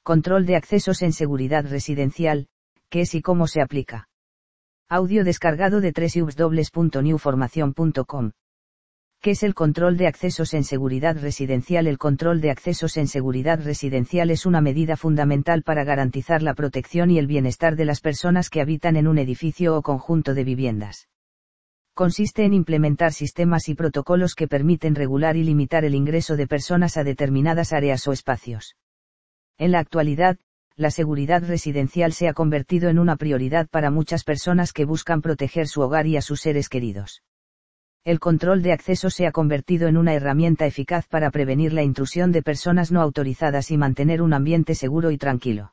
Control de accesos en seguridad residencial, ¿qué es y cómo se aplica? Audio descargado de www.newformacion.com. ¿Qué es el control de accesos en seguridad residencial? El control de accesos en seguridad residencial es una medida fundamental para garantizar la protección y el bienestar de las personas que habitan en un edificio o conjunto de viviendas. Consiste en implementar sistemas y protocolos que permiten regular y limitar el ingreso de personas a determinadas áreas o espacios. En la actualidad, la seguridad residencial se ha convertido en una prioridad para muchas personas que buscan proteger su hogar y a sus seres queridos. El control de acceso se ha convertido en una herramienta eficaz para prevenir la intrusión de personas no autorizadas y mantener un ambiente seguro y tranquilo.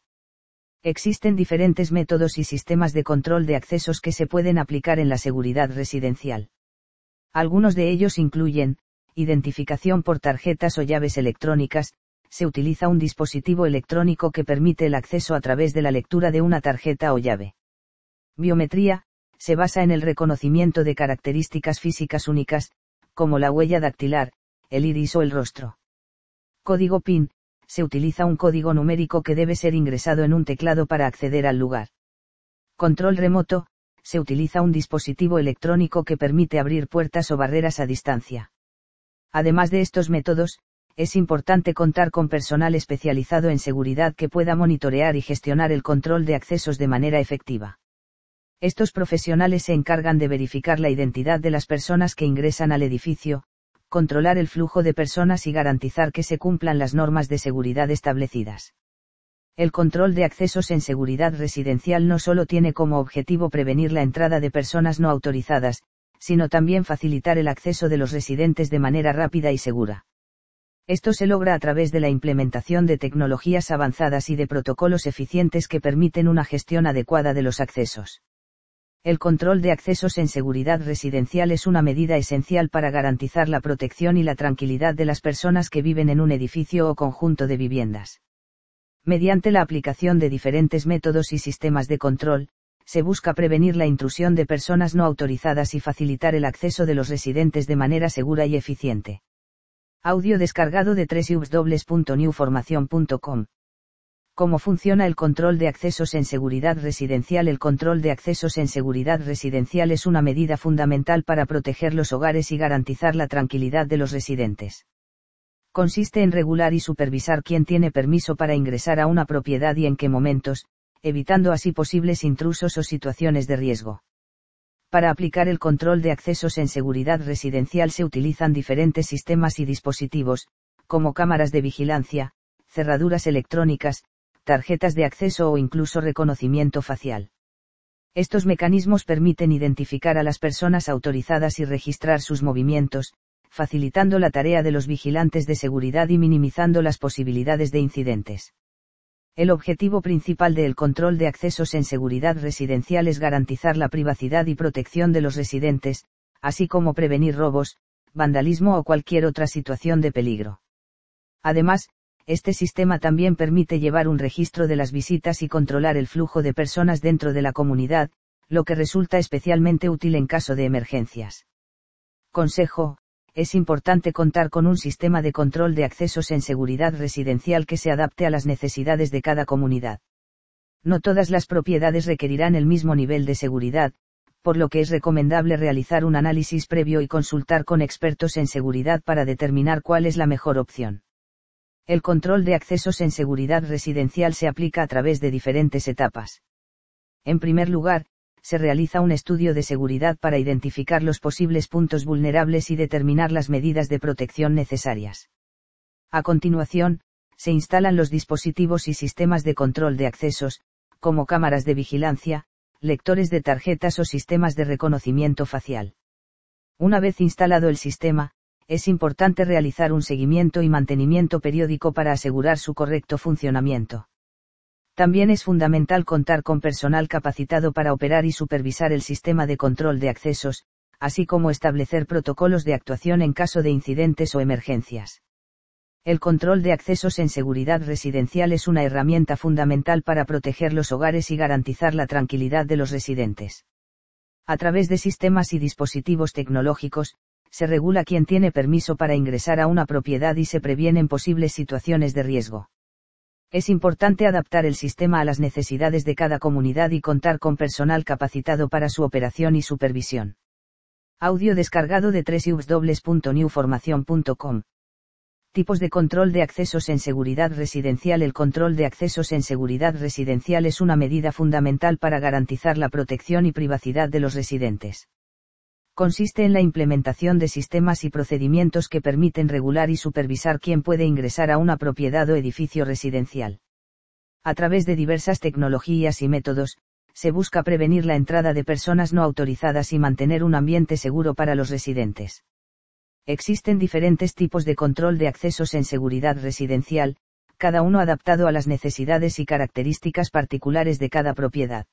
Existen diferentes métodos y sistemas de control de accesos que se pueden aplicar en la seguridad residencial. Algunos de ellos incluyen: identificación por tarjetas o llaves electrónicas. Se utiliza un dispositivo electrónico que permite el acceso a través de la lectura de una tarjeta o llave. Biometría. Se basa en el reconocimiento de características físicas únicas, como la huella dactilar, el iris o el rostro. Código PIN. Se utiliza un código numérico que debe ser ingresado en un teclado para acceder al lugar. Control remoto. Se utiliza un dispositivo electrónico que permite abrir puertas o barreras a distancia. Además de estos métodos, es importante contar con personal especializado en seguridad que pueda monitorear y gestionar el control de accesos de manera efectiva. Estos profesionales se encargan de verificar la identidad de las personas que ingresan al edificio, controlar el flujo de personas y garantizar que se cumplan las normas de seguridad establecidas. El control de accesos en seguridad residencial no solo tiene como objetivo prevenir la entrada de personas no autorizadas, sino también facilitar el acceso de los residentes de manera rápida y segura. Esto se logra a través de la implementación de tecnologías avanzadas y de protocolos eficientes que permiten una gestión adecuada de los accesos. El control de accesos en seguridad residencial es una medida esencial para garantizar la protección y la tranquilidad de las personas que viven en un edificio o conjunto de viviendas. Mediante la aplicación de diferentes métodos y sistemas de control, se busca prevenir la intrusión de personas no autorizadas y facilitar el acceso de los residentes de manera segura y eficiente. Audio descargado de www.newformacion.com. ¿Cómo funciona el control de accesos en seguridad residencial? El control de accesos en seguridad residencial es una medida fundamental para proteger los hogares y garantizar la tranquilidad de los residentes. Consiste en regular y supervisar quién tiene permiso para ingresar a una propiedad y en qué momentos, evitando así posibles intrusos o situaciones de riesgo. Para aplicar el control de accesos en seguridad residencial se utilizan diferentes sistemas y dispositivos, como cámaras de vigilancia, cerraduras electrónicas, tarjetas de acceso o incluso reconocimiento facial. Estos mecanismos permiten identificar a las personas autorizadas y registrar sus movimientos, facilitando la tarea de los vigilantes de seguridad y minimizando las posibilidades de incidentes. El objetivo principal del control de accesos en seguridad residencial es garantizar la privacidad y protección de los residentes, así como prevenir robos, vandalismo o cualquier otra situación de peligro. Además, este sistema también permite llevar un registro de las visitas y controlar el flujo de personas dentro de la comunidad, lo que resulta especialmente útil en caso de emergencias. Consejo: es importante contar con un sistema de control de accesos en seguridad residencial que se adapte a las necesidades de cada comunidad. No todas las propiedades requerirán el mismo nivel de seguridad, por lo que es recomendable realizar un análisis previo y consultar con expertos en seguridad para determinar cuál es la mejor opción. El control de accesos en seguridad residencial se aplica a través de diferentes etapas. En primer lugar, se realiza un estudio de seguridad para identificar los posibles puntos vulnerables y determinar las medidas de protección necesarias. A continuación, se instalan los dispositivos y sistemas de control de accesos, como cámaras de vigilancia, lectores de tarjetas o sistemas de reconocimiento facial. Una vez instalado el sistema, es importante realizar un seguimiento y mantenimiento periódico para asegurar su correcto funcionamiento. También es fundamental contar con personal capacitado para operar y supervisar el sistema de control de accesos, así como establecer protocolos de actuación en caso de incidentes o emergencias. El control de accesos en seguridad residencial es una herramienta fundamental para proteger los hogares y garantizar la tranquilidad de los residentes. A través de sistemas y dispositivos tecnológicos, se regula quién tiene permiso para ingresar a una propiedad y se previenen posibles situaciones de riesgo. Es importante adaptar el sistema a las necesidades de cada comunidad y contar con personal capacitado para su operación y supervisión. Audio descargado de www.newformacion.com. Tipos de control de accesos en seguridad residencial. El control de accesos en seguridad residencial es una medida fundamental para garantizar la protección y privacidad de los residentes. Consiste en la implementación de sistemas y procedimientos que permiten regular y supervisar quién puede ingresar a una propiedad o edificio residencial. A través de diversas tecnologías y métodos, se busca prevenir la entrada de personas no autorizadas y mantener un ambiente seguro para los residentes. Existen diferentes tipos de control de accesos en seguridad residencial, cada uno adaptado a las necesidades y características particulares de cada propiedad.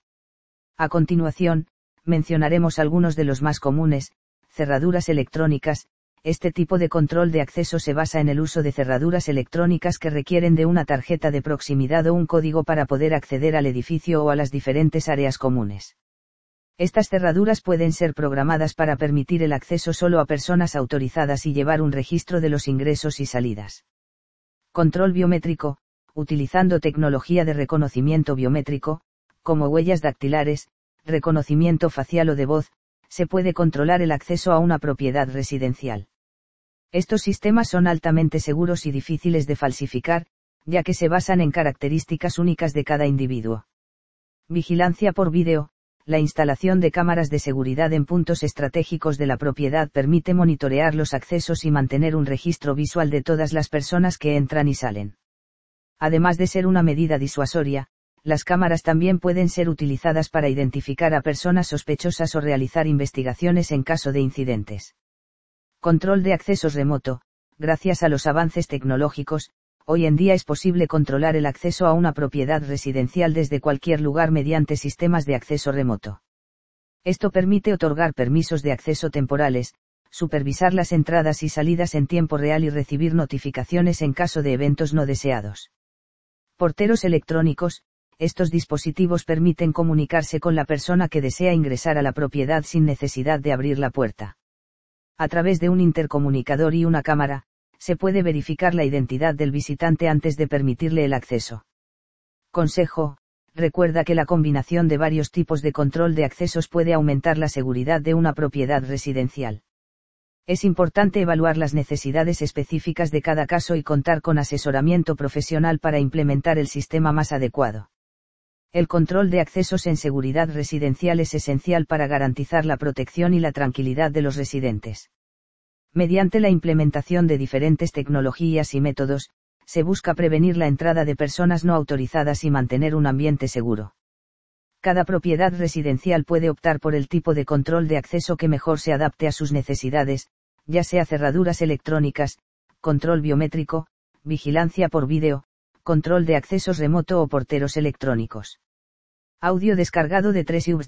A continuación, mencionaremos algunos de los más comunes. Cerraduras electrónicas. Este tipo de control de acceso se basa en el uso de cerraduras electrónicas que requieren de una tarjeta de proximidad o un código para poder acceder al edificio o a las diferentes áreas comunes. Estas cerraduras pueden ser programadas para permitir el acceso solo a personas autorizadas y llevar un registro de los ingresos y salidas. Control biométrico. Utilizando tecnología de reconocimiento biométrico, como huellas dactilares, reconocimiento facial o de voz, se puede controlar el acceso a una propiedad residencial. Estos sistemas son altamente seguros y difíciles de falsificar, ya que se basan en características únicas de cada individuo. Vigilancia por vídeo. La instalación de cámaras de seguridad en puntos estratégicos de la propiedad permite monitorear los accesos y mantener un registro visual de todas las personas que entran y salen. Además de ser una medida disuasoria, las cámaras también pueden ser utilizadas para identificar a personas sospechosas o realizar investigaciones en caso de incidentes. Control de accesos remoto. Gracias a los avances tecnológicos, hoy en día es posible controlar el acceso a una propiedad residencial desde cualquier lugar mediante sistemas de acceso remoto. Esto permite otorgar permisos de acceso temporales, supervisar las entradas y salidas en tiempo real y recibir notificaciones en caso de eventos no deseados. Porteros electrónicos. Estos dispositivos permiten comunicarse con la persona que desea ingresar a la propiedad sin necesidad de abrir la puerta. A través de un intercomunicador y una cámara, se puede verificar la identidad del visitante antes de permitirle el acceso. Consejo: recuerda que la combinación de varios tipos de control de accesos puede aumentar la seguridad de una propiedad residencial. Es importante evaluar las necesidades específicas de cada caso y contar con asesoramiento profesional para implementar el sistema más adecuado. El control de accesos en seguridad residencial es esencial para garantizar la protección y la tranquilidad de los residentes. Mediante la implementación de diferentes tecnologías y métodos, se busca prevenir la entrada de personas no autorizadas y mantener un ambiente seguro. Cada propiedad residencial puede optar por el tipo de control de acceso que mejor se adapte a sus necesidades, ya sea cerraduras electrónicas, control biométrico, vigilancia por vídeo, control de accesos remoto o porteros electrónicos. Audio descargado de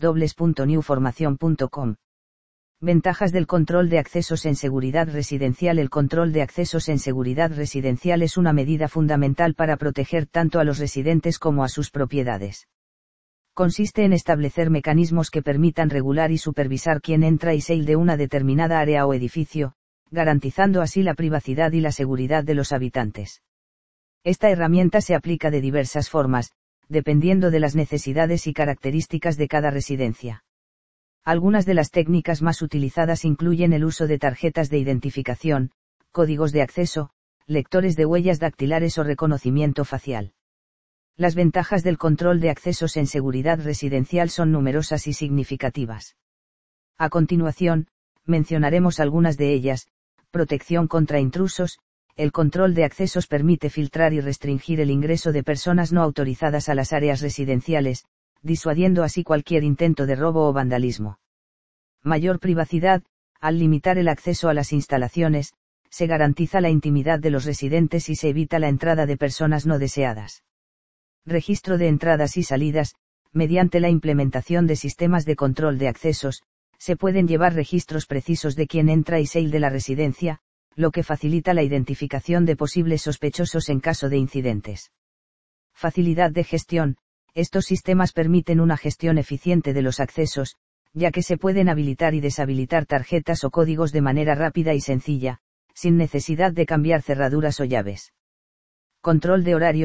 www.newformacion.com. Ventajas del control de accesos en seguridad residencial. El control de accesos en seguridad residencial es una medida fundamental para proteger tanto a los residentes como a sus propiedades. Consiste en establecer mecanismos que permitan regular y supervisar quién entra y sale de una determinada área o edificio, garantizando así la privacidad y la seguridad de los habitantes. Esta herramienta se aplica de diversas formas, dependiendo de las necesidades y características de cada residencia. Algunas de las técnicas más utilizadas incluyen el uso de tarjetas de identificación, códigos de acceso, lectores de huellas dactilares o reconocimiento facial. Las ventajas del control de accesos en seguridad residencial son numerosas y significativas. A continuación, mencionaremos algunas de ellas. Protección contra intrusos. El control de accesos permite filtrar y restringir el ingreso de personas no autorizadas a las áreas residenciales, disuadiendo así cualquier intento de robo o vandalismo. Mayor privacidad. Al limitar el acceso a las instalaciones, se garantiza la intimidad de los residentes y se evita la entrada de personas no deseadas. Registro de entradas y salidas. Mediante la implementación de sistemas de control de accesos, se pueden llevar registros precisos de quién entra y sale de la residencia, lo que facilita la identificación de posibles sospechosos en caso de incidentes. Facilidad de gestión. Estos sistemas permiten una gestión eficiente de los accesos, ya que se pueden habilitar y deshabilitar tarjetas o códigos de manera rápida y sencilla, sin necesidad de cambiar cerraduras o llaves. Control de horarios.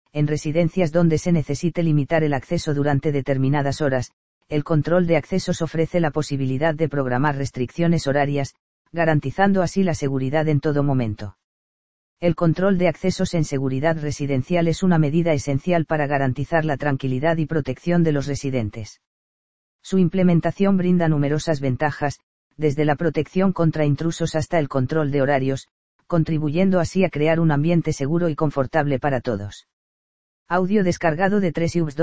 en residencias donde se necesite limitar el acceso durante determinadas horas, el control de accesos ofrece la posibilidad de programar restricciones horarias, garantizando así la seguridad en todo momento. El control de accesos en seguridad residencial es una medida esencial para garantizar la tranquilidad y protección de los residentes. Su implementación brinda numerosas ventajas, desde la protección contra intrusos hasta el control de horarios, contribuyendo así a crear un ambiente seguro y confortable para todos. Audio descargado de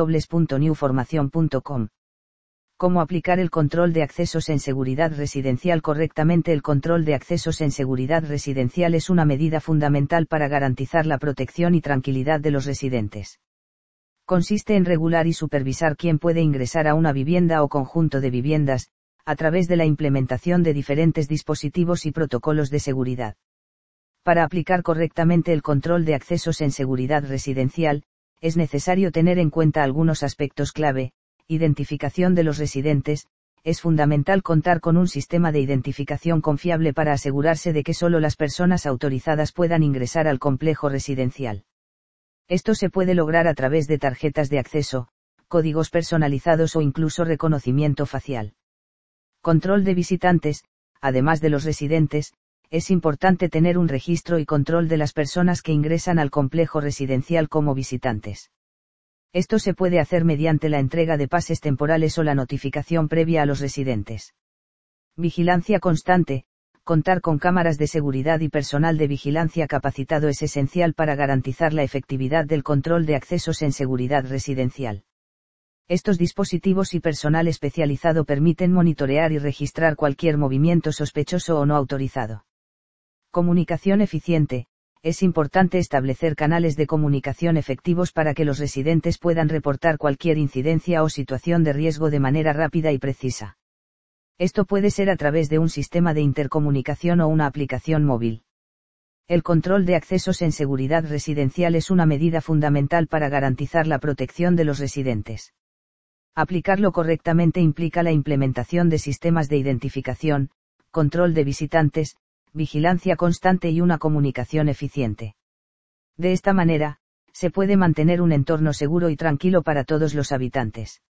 www.newformacion.com. ¿Cómo aplicar el control de accesos en seguridad residencial correctamente? El control de accesos en seguridad residencial es una medida fundamental para garantizar la protección y tranquilidad de los residentes. Consiste en regular y supervisar quién puede ingresar a una vivienda o conjunto de viviendas, a través de la implementación de diferentes dispositivos y protocolos de seguridad. Para aplicar correctamente el control de accesos en seguridad residencial, es necesario tener en cuenta algunos aspectos clave. Identificación de los residentes. Es fundamental contar con un sistema de identificación confiable para asegurarse de que solo las personas autorizadas puedan ingresar al complejo residencial. Esto se puede lograr a través de tarjetas de acceso, códigos personalizados o incluso reconocimiento facial. Control de visitantes. Además de los residentes, es importante tener un registro y control de las personas que ingresan al complejo residencial como visitantes. Esto se puede hacer mediante la entrega de pases temporales o la notificación previa a los residentes. Vigilancia constante. Contar con cámaras de seguridad y personal de vigilancia capacitado es esencial para garantizar la efectividad del control de accesos en seguridad residencial. Estos dispositivos y personal especializado permiten monitorear y registrar cualquier movimiento sospechoso o no autorizado. Comunicación eficiente. Es importante establecer canales de comunicación efectivos para que los residentes puedan reportar cualquier incidencia o situación de riesgo de manera rápida y precisa. Esto puede ser a través de un sistema de intercomunicación o una aplicación móvil. El control de accesos en seguridad residencial es una medida fundamental para garantizar la protección de los residentes. Aplicarlo correctamente implica la implementación de sistemas de identificación, control de visitantes, vigilancia constante y una comunicación eficiente. De esta manera, se puede mantener un entorno seguro y tranquilo para todos los habitantes.